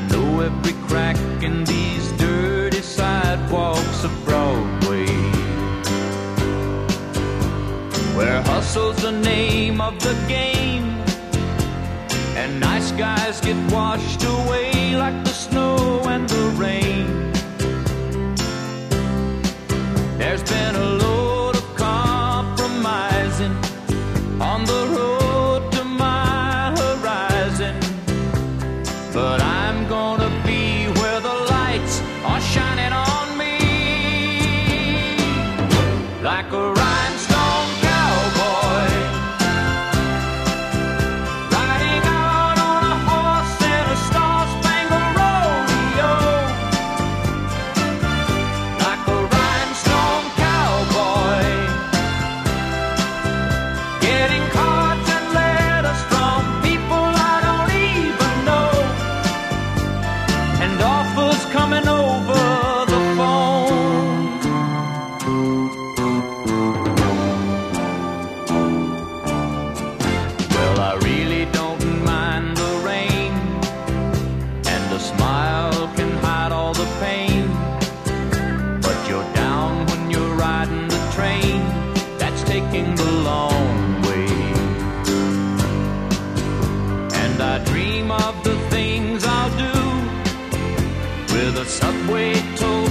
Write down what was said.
know every crack in these dirty sidewalks of Broadway, where hustle's the name of the game, and nice guys get washed away like the snow and the rain. There's been a load of compromising on the road to my horizon, but I'm gonna be where the lights are shining on me, like a rhinestone cowboy riding out on a horse in a star-spangled rodeo, like a rhinestone cowboy getting cards and letters from people I don't even know, and offers coming over the phone. Well, I really don't mind the rain, and a smile can hide all the pain, but you're down when you're riding the train that's taking the long way. And I dream of the things I'll do with a subway toll